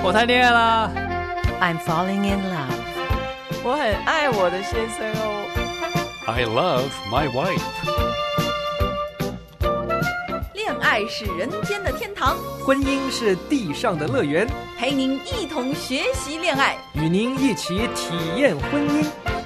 我谈恋爱啦。 I'm falling in love. 我很爱我的先生哦。 I love my wife. 恋爱是人间的天堂， 婚姻是地上的乐园， 陪您一同学习恋爱， 与您一起体验婚姻。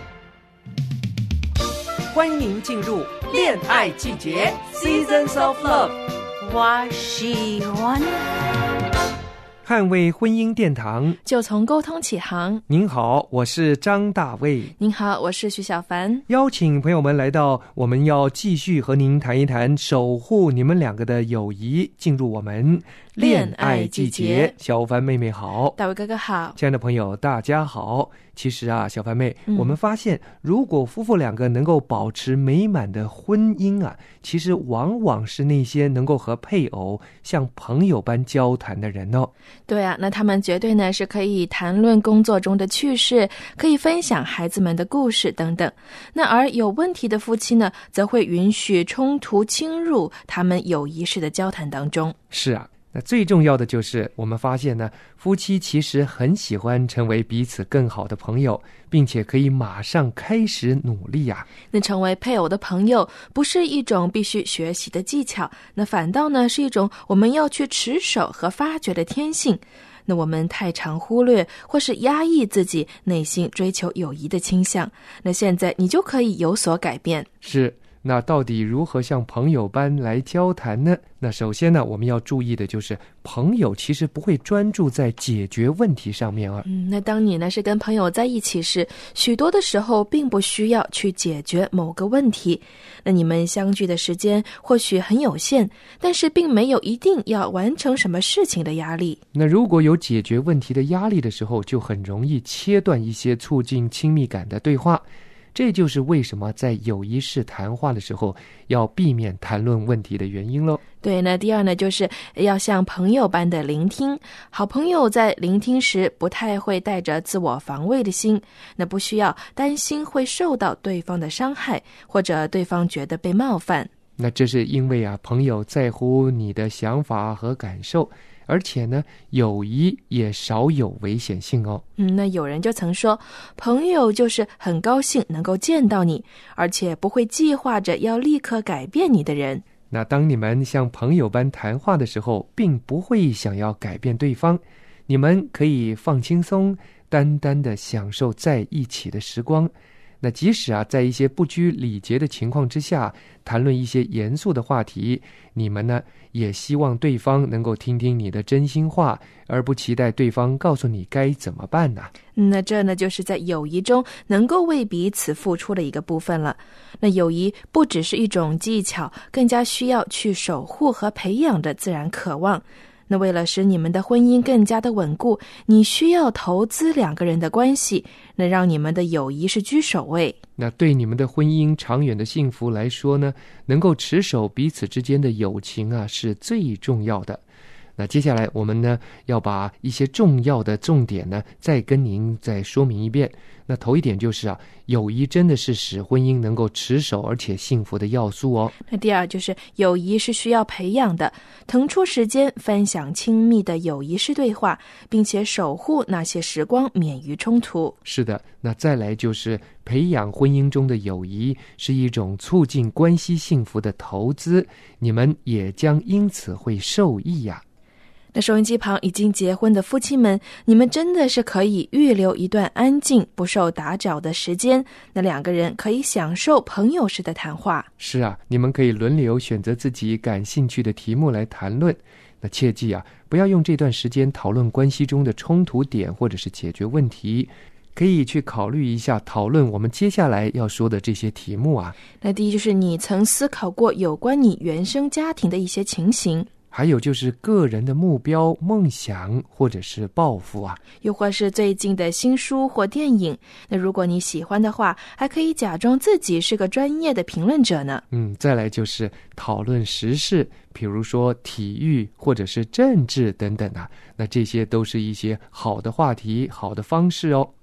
欢迎您进入恋爱季节 Seasons of Love， 我喜欢。 捍卫婚姻殿堂， 就从沟通起航。 您好，我是张大卫。 您好，我是徐小凡。 邀请朋友们来到我们要继续和您谈一谈守护你们两个的友谊，进入我们恋爱季节。小凡妹妹好， 大卫哥哥好， 亲爱的朋友大家好。其实啊，小凡妹，我们发现如果夫妇两个能够保持美满的婚姻啊，其实往往是那些能够和配偶像朋友般交谈的人哦。 对啊，那他们绝对呢是可以谈论工作中的趣事，可以分享孩子们的故事等等。那而有问题的夫妻呢，则会允许冲突侵入他们友谊式的交谈当中。 是啊，那最重要的就是我们发现呢，夫妻其实很喜欢成为彼此更好的朋友，并且可以马上开始努力啊。 那成为配偶的朋友不是一种必须学习的技巧，那反倒呢是一种我们要去持守和发掘的天性。那我们太常忽略或是压抑自己内心追求友谊的倾向，那现在你就可以有所改变。 是，那到底如何像朋友般来交谈呢？那首先呢，我们要注意的就是朋友其实不会专注在解决问题上面啊。 那当你呢是跟朋友在一起时，许多的时候并不需要去解决某个问题。那你们相聚的时间或许很有限，但是并没有一定要完成什么事情的压力。 那如果有解决问题的压力的时候，就很容易切断一些促进亲密感的对话。这就是为什么在友谊式谈话的时候要避免谈论问题的原因咯。 对，那第二呢，就是要像朋友般的聆听。好朋友在聆听时不太会带着自我防卫的心，那不需要担心会受到对方的伤害，或者对方觉得被冒犯。 那这是因为啊，朋友在乎你的想法和感受，而且呢，友谊也少有危险性哦。 那有人就曾说，朋友就是很高兴能够见到你，而且不会计划着要立刻改变你的人。 那当你们像朋友般谈话的时候，并不会想要改变对方，你们可以放轻松，单单的享受在一起的时光。那即使啊，在一些不拘礼节的情况之下，谈论一些严肃的话题，你们呢也希望对方能够听听你的真心话，而不期待对方告诉你该怎么办呢？ 那这呢，就是在友谊中能够为彼此付出的一个部分了。那友谊不只是一种技巧，更加需要去守护和培养的自然渴望。那为了使你们的婚姻更加的稳固，你需要投资两个人的关系，那让你们的友谊是居首位。 那对你们的婚姻长远的幸福来说呢，能够持守彼此之间的友情啊，是最重要的。那接下来我们呢，要把一些重要的重点呢，再跟您再说明一遍。那头一点就是啊，友谊真的是使婚姻能够持守而且幸福的要素哦。 那第二就是友谊是需要培养的，腾出时间分享亲密的友谊式对话，并且守护那些时光免于冲突。 是的，那再来就是培养婚姻中的友谊是一种促进关系幸福的投资，你们也将因此会受益呀。 那收音机旁已经结婚的夫妻们，你们真的是可以预留一段安静不受打扰的时间，那两个人可以享受朋友式的谈话。 是啊，你们可以轮流选择自己感兴趣的题目来谈论。那切记啊，不要用这段时间讨论关系中的冲突点或者是解决问题，可以去考虑一下讨论我们接下来要说的这些题目啊。 那第一就是你曾思考过有关你原生家庭的一些情形， 还有就是个人的目标、梦想或者是抱负啊， 又或是最近的新书或电影。那如果你喜欢的话，还可以假装自己是个专业的评论者呢。 再来就是讨论时事，比如说体育或者是政治等等啊。那这些都是一些好的话题、好的方式哦。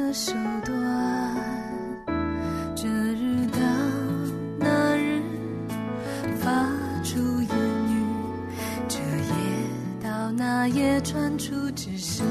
的手段，这日到那日发出言语，这夜到那夜传出指示。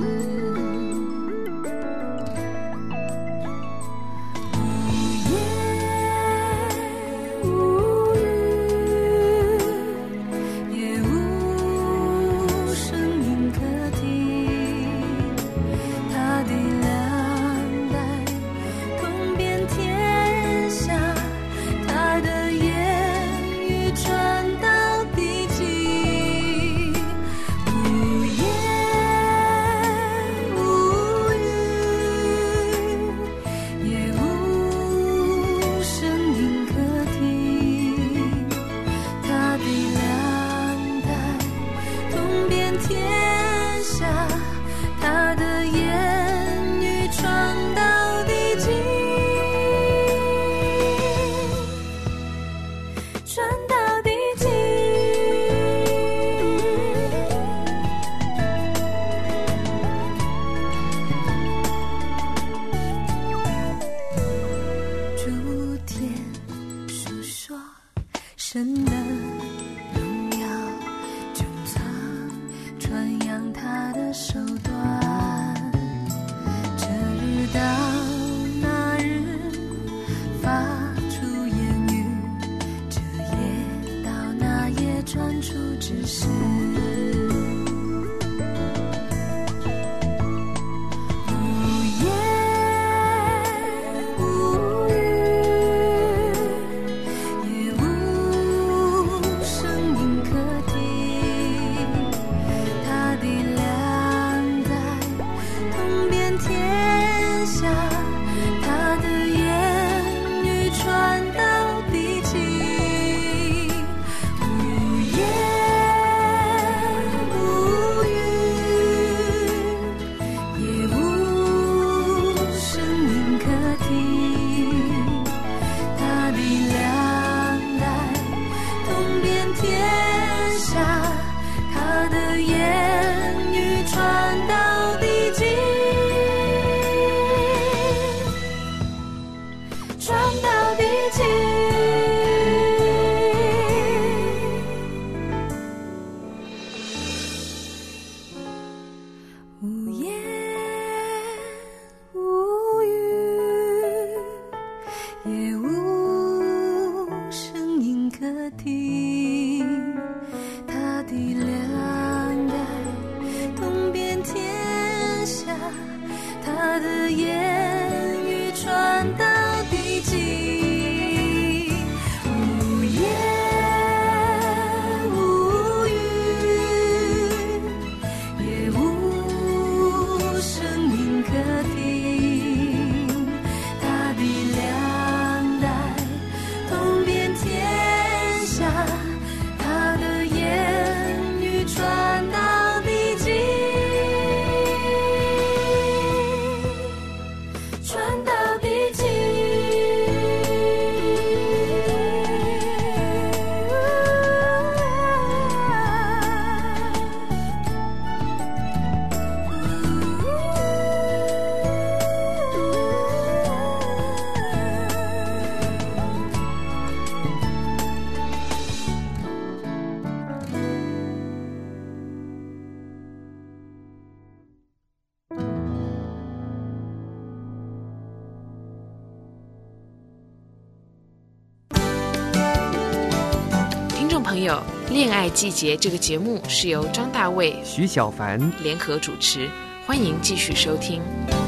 神的荣耀，穹苍传扬他的手段，这日到那日发出言语，这夜到那夜传出指示。 朋友，恋爱季节这个节目是由张大卫、 徐小凡联合主持，欢迎继续收听。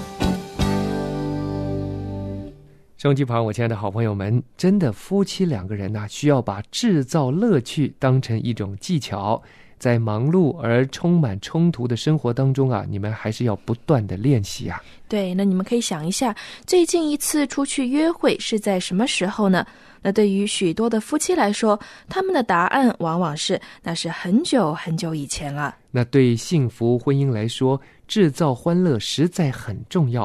收音机旁，我亲爱的好朋友们，真的夫妻两个人需要把制造乐趣当成一种技巧，在忙碌而充满冲突的生活当中你们还是要不断的练习啊。 对，那你们可以想一下，最近一次出去约会是在什么时候呢？那对于许多的夫妻来说，他们的答案往往是那是很久很久以前了。 那对幸福婚姻来说，制造欢乐实在很重要。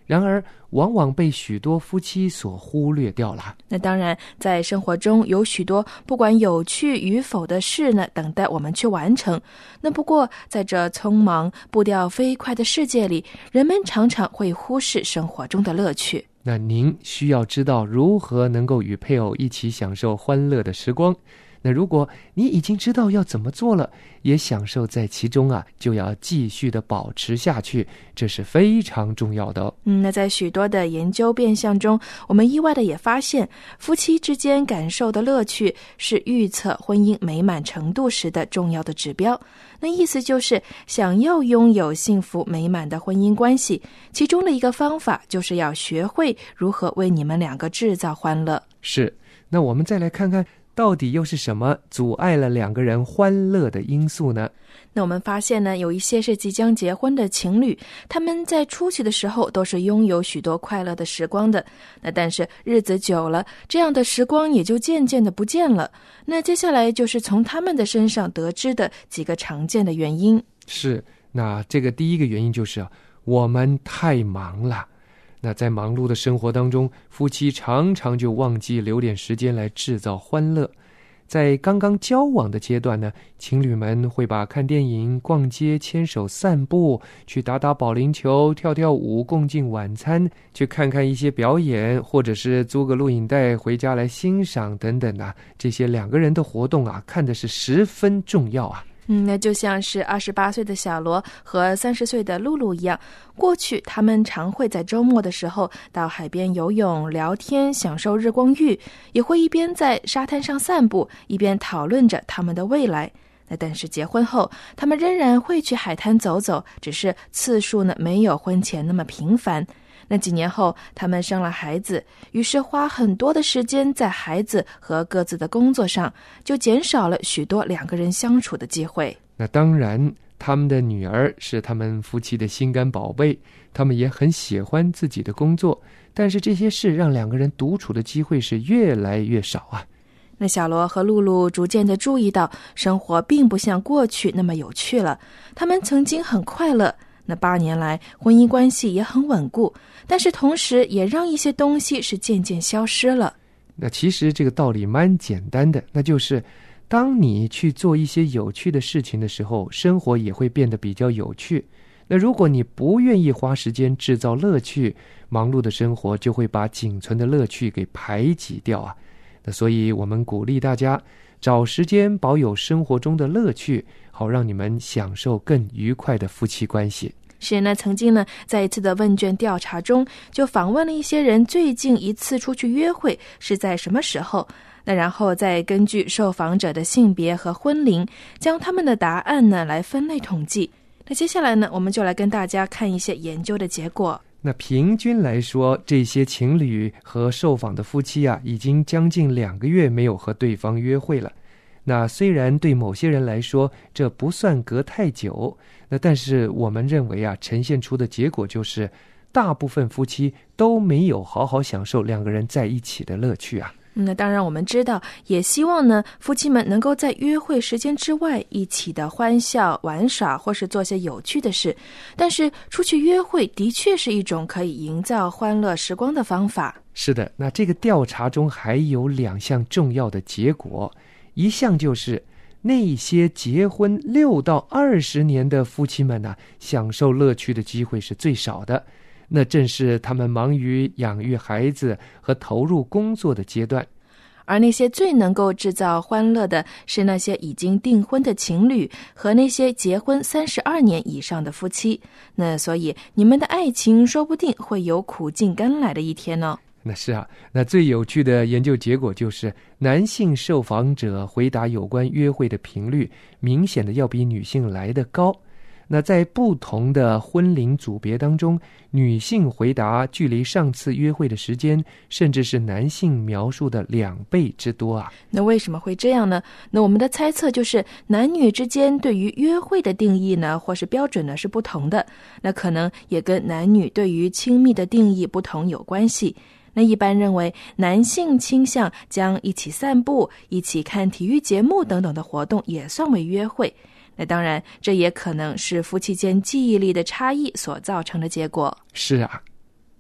然而往往被许多夫妻所忽略掉了。 那当然，在生活中有许多不管有趣与否的事呢，等待我们去完成。那不过在这匆忙步调飞快的世界里，人们常常会忽视生活中的乐趣。 那您需要知道如何能够与配偶一起享受欢乐的时光。那如果你已经知道要怎么做了，也享受在其中啊，就要继续的保持下去，这是非常重要的。 那在许多的研究变项中，我们意外的也发现，夫妻之间感受的乐趣是预测婚姻美满程度时的重要的指标。那意思就是，想要拥有幸福美满的婚姻关系，其中的一个方法就是要学会如何为你们两个制造欢乐。 是，那我们再来看看到底又是什么阻碍了两个人欢乐的因素呢？ 那我们发现呢，有一些是即将结婚的情侣，他们在初期的时候都是拥有许多快乐的时光的。那但是日子久了，这样的时光也就渐渐的不见了。那接下来就是从他们的身上得知的几个常见的原因。 是，那这个第一个原因就是我们太忙了。那在忙碌的生活当中，夫妻常常就忘记留点时间来制造欢乐。在刚刚交往的阶段呢，情侣们会把看电影、逛街、牵手散步、去打打保龄球、跳跳舞、共进晚餐、去看看一些表演，或者是租个录影带回家来欣赏等等啊，这些两个人的活动啊，看的是十分重要啊。 那就像是28岁的小罗和30岁的露露一样，过去他们常会在周末的时候到海边游泳、聊天、享受日光浴，也会一边在沙滩上散步，一边讨论着他们的未来。但是结婚后，他们仍然会去海滩走走，只是次数呢没有婚前那么频繁。那几年后，他们生了孩子，于是花很多的时间在孩子和各自的工作上，就减少了许多两个人相处的机会。 那当然，他们的女儿是他们夫妻的心肝宝贝，他们也很喜欢自己的工作，但是这些事让两个人独处的机会是越来越少啊。 那小罗和露露逐渐地注意到，生活并不像过去那么有趣了。他们曾经很快乐，那8年来婚姻关系也很稳固，但是同时也让一些东西是渐渐消失了。 那其实这个道理蛮简单的，那就是当你去做一些有趣的事情的时候，生活也会变得比较有趣。那如果你不愿意花时间制造乐趣，忙碌的生活就会把仅存的乐趣给排挤掉啊。那所以我们鼓励大家找时间保有生活中的乐趣，好让你们享受更愉快的夫妻关系。 是，那曾经呢，在一次的问卷调查中，就访问了一些人最近一次出去约会是在什么时候。那然后再根据受访者的性别和婚龄，将他们的答案呢来分类统计。那接下来呢，我们就来跟大家看一些研究的结果。 那平均来说，这些情侣和受访的夫妻啊，已经将近2个月没有和对方约会了。那虽然对某些人来说这不算隔太久，那但是我们认为啊，呈现出的结果就是大部分夫妻都没有好好享受两个人在一起的乐趣啊。 那当然我们知道，也希望呢夫妻们能够在约会时间之外一起的欢笑玩耍，或是做些有趣的事。但是出去约会的确是一种可以营造欢乐时光的方法。 是的，那这个调查中还有2项重要的结果。一项就是那些结婚6到20年的夫妻们啊，享受乐趣的机会是最少的。那正是他们忙于养育孩子和投入工作的阶段。 而那些最能够制造欢乐的是那些已经订婚的情侣和那些结婚32年以上的夫妻。那所以你们的爱情说不定会有苦尽甘来的一天哦。 那是啊，那最有趣的研究结果就是男性受访者回答有关约会的频率明显的要比女性来得高。那在不同的婚龄组别当中，女性回答距离上次约会的时间甚至是男性描述的2倍之多啊。 那为什么会这样呢？那我们的猜测就是男女之间对于约会的定义呢，或是标准呢是不同的。那可能也跟男女对于亲密的定义不同有关系。那一般认为男性倾向将一起散步、一起看体育节目等等的活动也算为约会。那当然，这也可能是夫妻间记忆力的差异所造成的结果。 是啊。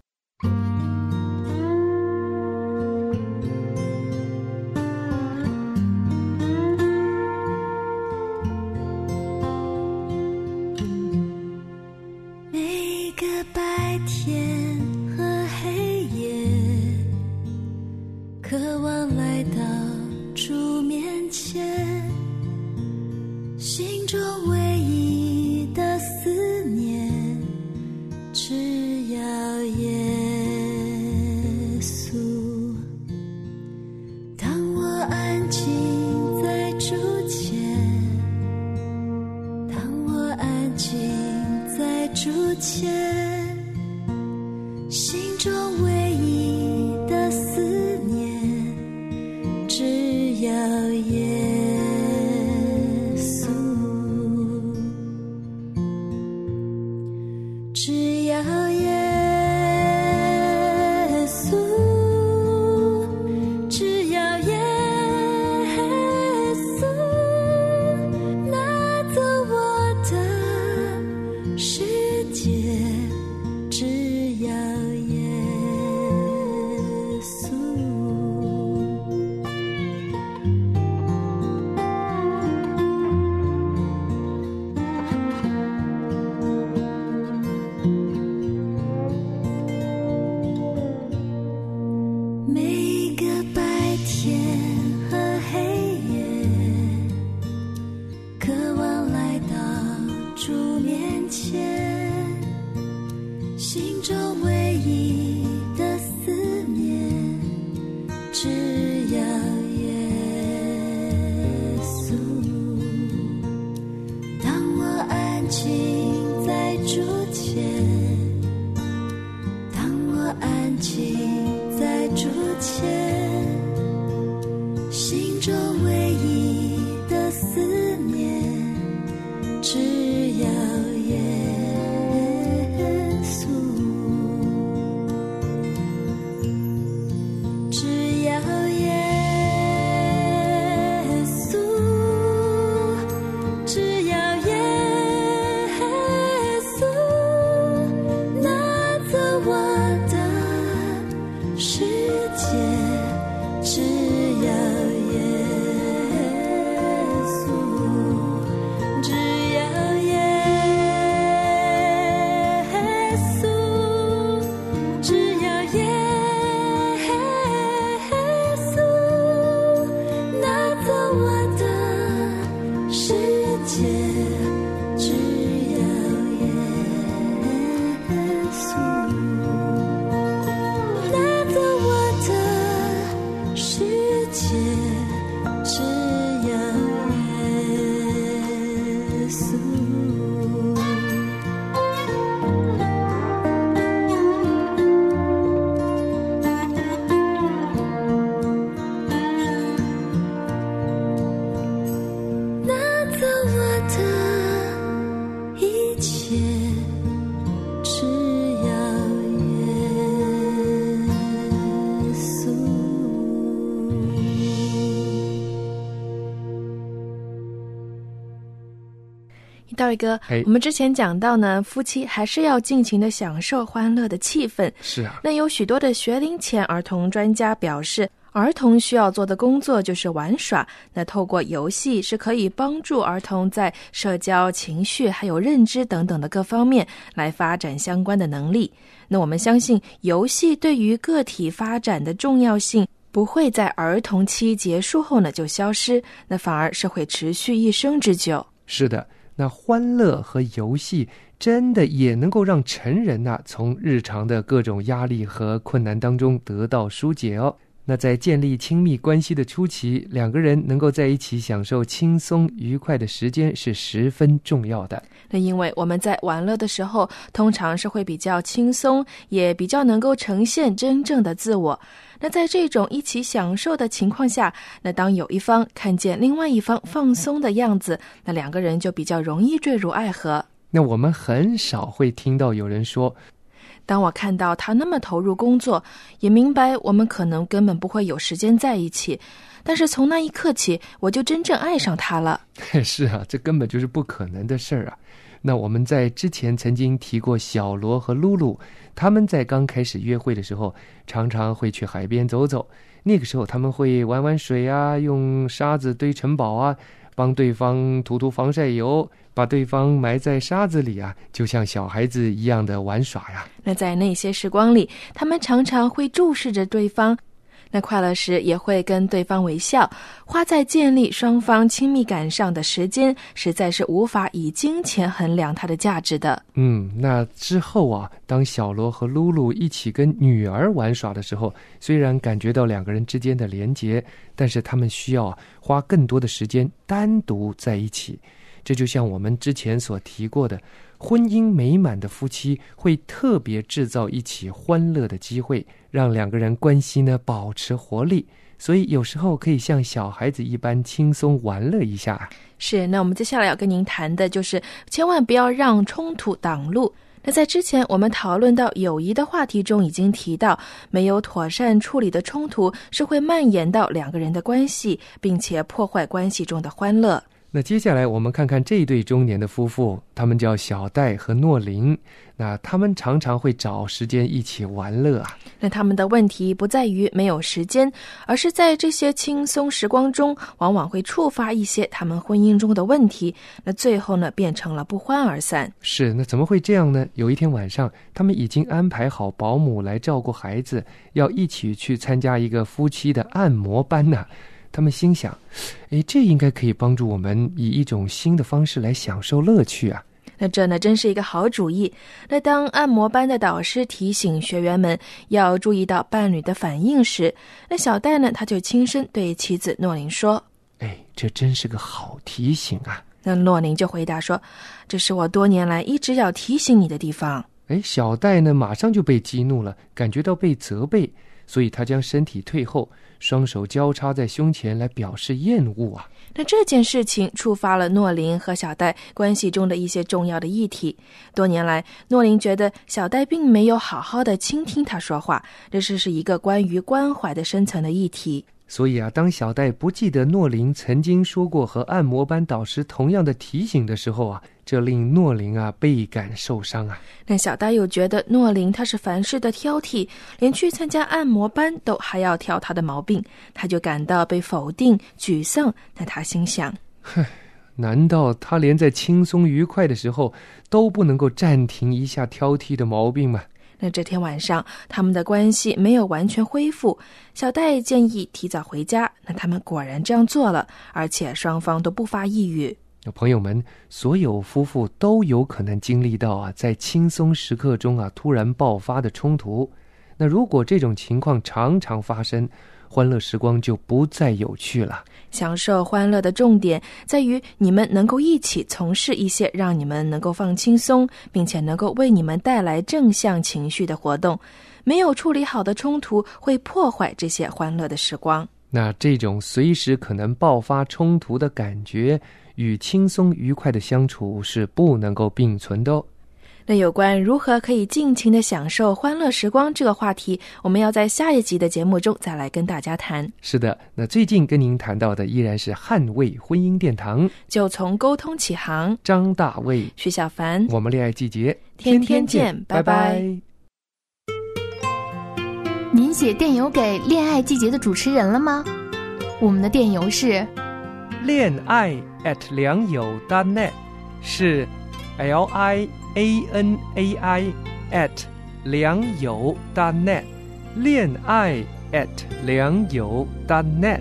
每个白天和黑夜，渴望来到主面前，心中唯一的思念，只要耶稣。当我安静在主前，当我安静在主前，心中唯一的思念，只要耶稣，只要耶稣，只要耶稣，拿走我的世界，只要耶稣。每个白天和黑夜，渴望来到主面前，心中唯一的思念，只要耶稣。当我安静在主前，当我安静在主前，心中唯一的思念，只要耶稣，只要耶稣，只要耶稣，拿走我的世界，只要耶稣，只要耶稣，只要耶稣，拿走我的世界，只要耶稣，拿走我的世界，只要耶稣。拿走我的一切，只要耶稣。 道一哥，我们之前讲到呢，夫妻还是要尽情的享受欢乐的气氛。 是啊， 那有许多的学龄前儿童专家表示，儿童需要做的工作就是玩耍，那透过游戏是可以帮助儿童在社交、情绪还有认知等等的各方面来发展相关的能力。那我们相信游戏对于个体发展的重要性不会在儿童期结束后呢就消失，那反而是会持续一生之久。 是的，那欢乐和游戏真的也能够让成人从日常的各种压力和困难当中得到疏解哦。那在建立亲密关系的初期，两个人能够在一起享受轻松愉快的时间是十分重要的。 那因为我们在玩乐的时候通常是会比较轻松，也比较能够呈现真正的自我。那在这种一起享受的情况下，那当有一方看见另外一方放松的样子，那两个人就比较容易坠入爱河。 那我们很少会听到有人说， 当我看到他那么投入工作，也明白我们可能根本不会有时间在一起，但是从那一刻起，我就真正爱上他了。 是啊，这根本就是不可能的事儿啊。 那我们在之前曾经提过小罗和露露，他们在刚开始约会的时候常常会去海边走走，那个时候他们会玩玩水啊，用沙子堆城堡啊，帮对方涂涂防晒油，把对方埋在沙子里啊，就像小孩子一样的玩耍呀。 那在那些时光里，他们常常会注视着对方，那快乐时也会跟对方微笑，花在建立双方亲密感上的时间，实在是无法以金钱衡量它的价值的。 那之后啊，当小罗和露露一起跟女儿玩耍的时候，虽然感觉到两个人之间的连结，但是他们需要花更多的时间单独在一起。这就像我们之前所提过的，婚姻美满的夫妻会特别制造一起欢乐的机会，让两个人关系呢保持活力，所以有时候可以像小孩子一般轻松玩乐一下。 是，那我们接下来要跟您谈的就是千万不要让冲突挡路。那在之前我们讨论到友谊的话题中已经提到，没有妥善处理的冲突是会蔓延到两个人的关系，并且破坏关系中的欢乐。 那接下来我们看看这一对中年的夫妇，他们叫小戴和诺琳。那他们常常会找时间一起玩乐啊。 那他们的问题不在于没有时间，而是在这些轻松时光中，往往会触发一些他们婚姻中的问题，那最后呢变成了不欢而散。 是，那怎么会这样呢？有一天晚上，他们已经安排好保姆来照顾孩子，要一起去参加一个夫妻的按摩班呢。他们心想，这应该可以帮助我们以一种新的方式来享受乐趣啊。 那这呢真是一个好主意。那当按摩班的导师提醒学员们要注意到伴侣的反应时，那小戴呢他就轻声对妻子诺琳说， 这真是个好提醒啊。 那诺琳就回答说，这是我多年来一直要提醒你的地方。 小戴呢马上就被激怒了，感觉到被责备，所以他将身体退后，双手交叉在胸前来表示厌恶啊。 那这件事情触发了诺琳和小戴关系中的一些重要的议题。多年来，诺琳觉得小戴并没有好好的倾听他说话，这是一个关于关怀的深层的议题。 所以啊，当小戴不记得诺琳曾经说过和按摩班导师同样的提醒的时候啊，这令诺琳啊倍感受伤啊。 那小戴又觉得诺琳他是凡事的挑剔，连去参加按摩班都还要挑他的毛病，他就感到被否定沮丧。但他心想， 难道他连在轻松愉快的时候都不能够暂停一下挑剔的毛病吗？ 那这天晚上他们的关系没有完全恢复，小戴建议提早回家，那他们果然这样做了，而且双方都不发一语。 朋友们，所有夫妇都有可能经历到在轻松时刻中突然爆发的冲突。那如果这种情况常常发生，欢乐时光就不再有趣了。 享受欢乐的重点在于你们能够一起从事一些让你们能够放轻松，并且能够为你们带来正向情绪的活动。没有处理好的冲突会破坏这些欢乐的时光。 那这种随时可能爆发冲突的感觉与轻松愉快的相处是不能够并存的哦。 那有关如何可以尽情的享受欢乐时光这个话题，我们要在下一集的节目中再来跟大家谈。 是的，那最近跟您谈到的依然是捍卫婚姻殿堂， 就从沟通起航， 张大卫、 徐小凡， 我们恋爱季节天天见，拜拜。 您写电邮给恋爱季节的主持人了吗？我们的电邮是恋爱@良友.net，是 LIANAI@良友.net， 恋爱@良友.net。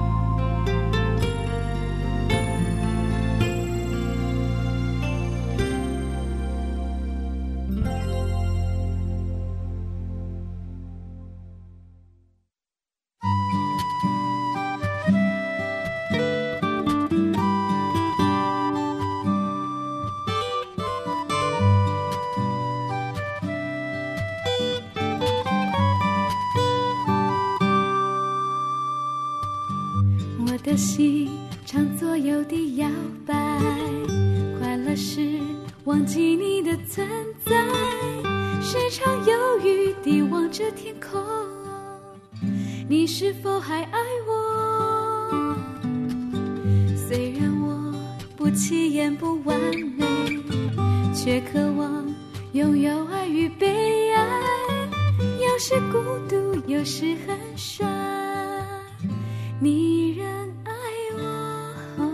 我的心常左右地摇摆，快乐时忘记你的存在，时常犹豫地望着天空，你是否还爱我？虽然我不起眼不完美， 却渴望拥有爱与被爱，有时孤独，有时很傻，你仍爱我。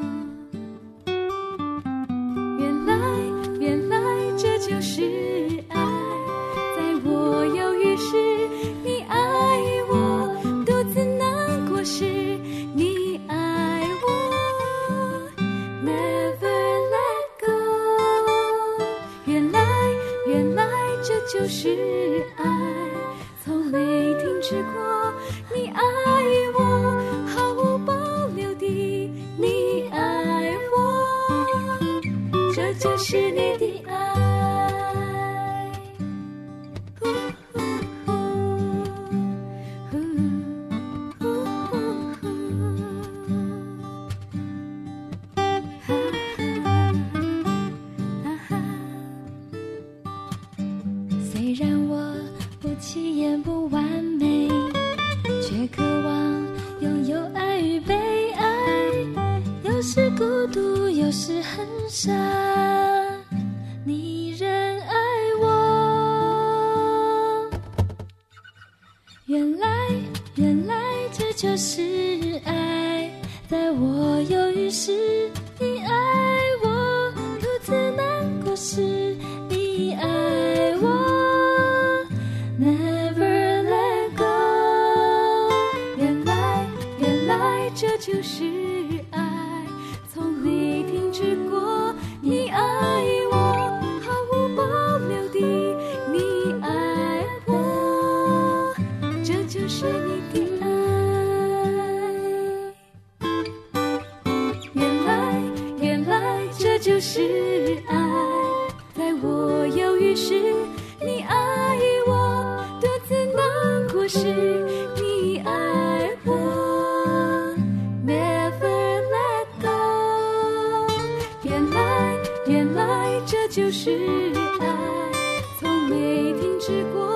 原来这就是爱，在我犹豫时你爱我，独自难过时你爱我， Never let go。 原来这就是爱，从没停止过，你爱我，毫无保留地你爱我，这就是你的爱。虽然我不起眼不完美，却渴望拥有爱与被爱，有时孤独，有时很傻，你仍爱我。原来这就是爱，在我犹豫时你爱我，独自难过时你爱我， Never let go。 原来这就是爱，从没停止过，你爱我，毫无保留地你爱我，这就是你的爱。原来这就是爱，在我犹豫时你爱我，独自难过时你爱我， Never let go。 原来这就是爱，从没停止过，